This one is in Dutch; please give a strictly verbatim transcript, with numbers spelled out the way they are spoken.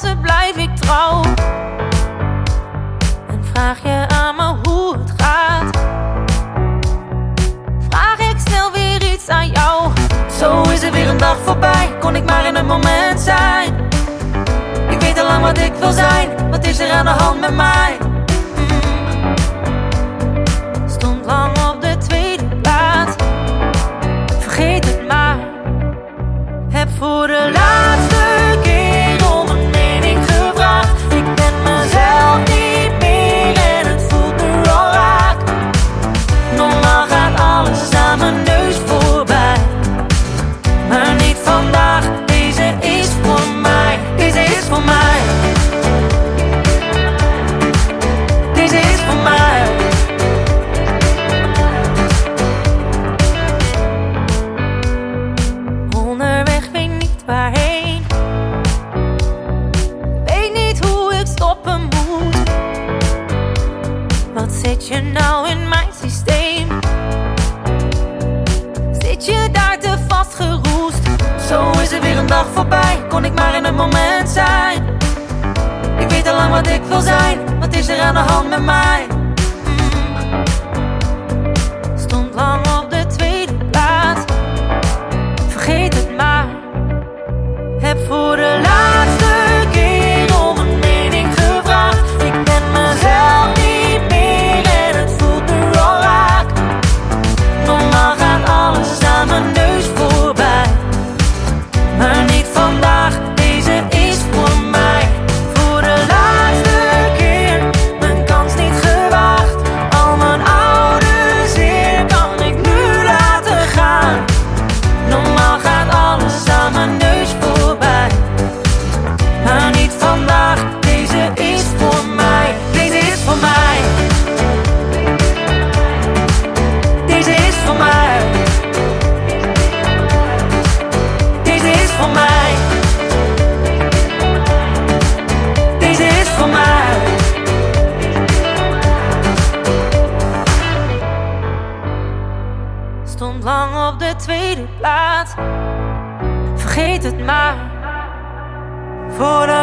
dansen blijf ik trouw. En vraag je aan me hoe het gaat, vraag ik snel weer iets aan jou. Zo is er weer een dag voorbij, kon ik maar in een moment zijn. Ik weet al lang wat ik wil zijn, wat is er aan de hand met mij? mm. Stond lang op de tweede plaats, vergeet het maar. Heb voor de laatste keer om een mening gevraagd. Ik ben mezelf niet meer en het voelt nu al raak. Normaal gaat alles aan mijn neus voorbij, maar niet vandaag. Deze is voor mij, deze is voor mij. Deze is voor mij. Onderweg, weet niet waarheen, weet niet hoe ik stoppen moet. Wat zit je nou in mijn systeem? Zit je daar te vastgeroest? Zo is er weer een dag voorbij, kon ik maar in een moment zijn. Ik weet al lang wat ik wil zijn, wat is er aan de hand met mij? mm. Stond lang op de tweede plaats, vergeet het maar. Heb voor de laatste keer om een mening gevraagd. Ik ben mezelf niet meer en het voelt nu al raak. Normaal gaat alles aan mijn neus voorbij, maar niet vandaag. Deze is voor mij. Voor de laatste keer, mijn kans niet gewaagd. Al mijn oude zeer kan ik nu laten gaan. Normaal gaat alles aan mijn neus voorbij, maar niet vandaag. Deze is voor mij. Deze is voor mij. Deze is voor mij. Deze is voor mij. Deze is voor mij. Stond lang op de tweede plaats, vergeet het maar. Voor de